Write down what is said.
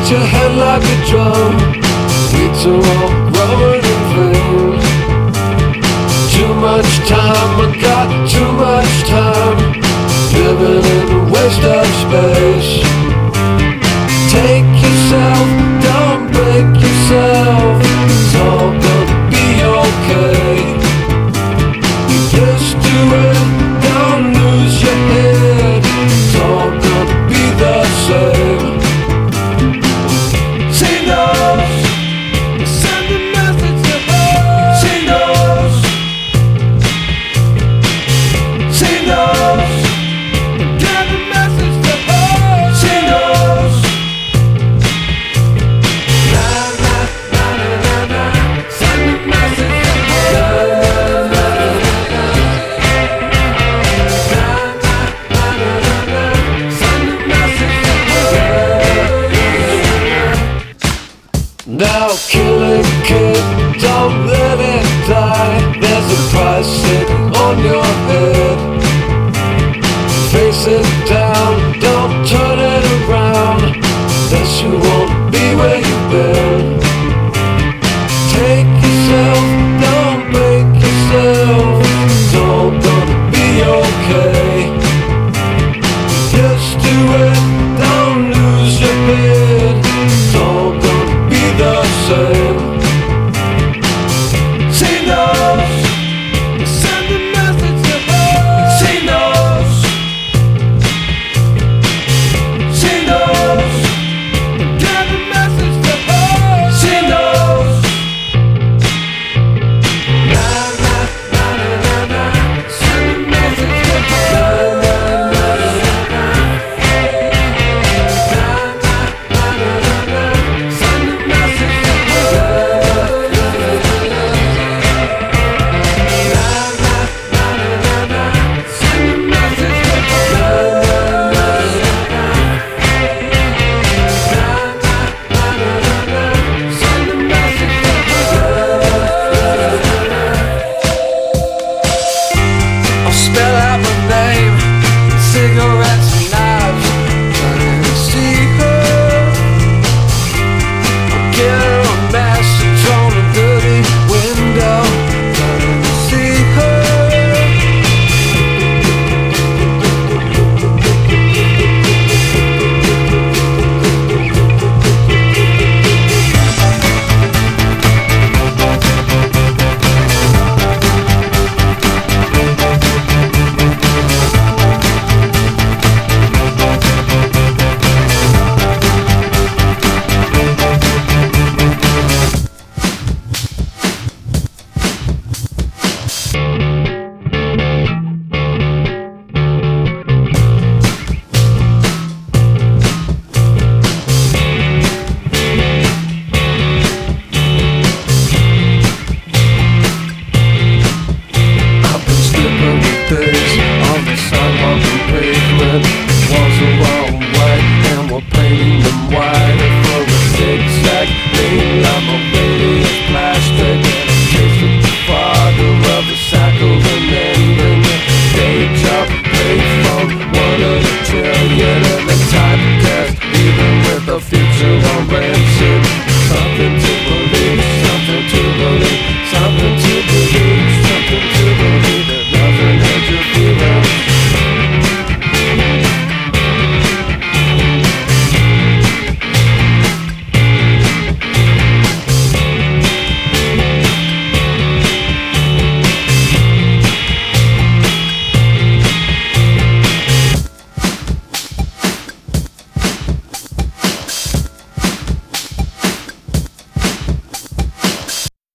your head like a drum. Weeds are all growing in flames. Too much time, I got too much time. Living in a waste of space. Take yourself, don't break yourself. It's all gonna be okay. You just do it, don't lose your head. It's all gonna be the same. She knows, send a message to her. She knows, she knows, get a message to her. She knows. Na na na na na, send a message to her. Na na na na, send a message to her. Now kill it, kid, don't let it die. There's a price sitting on your head. Face it down.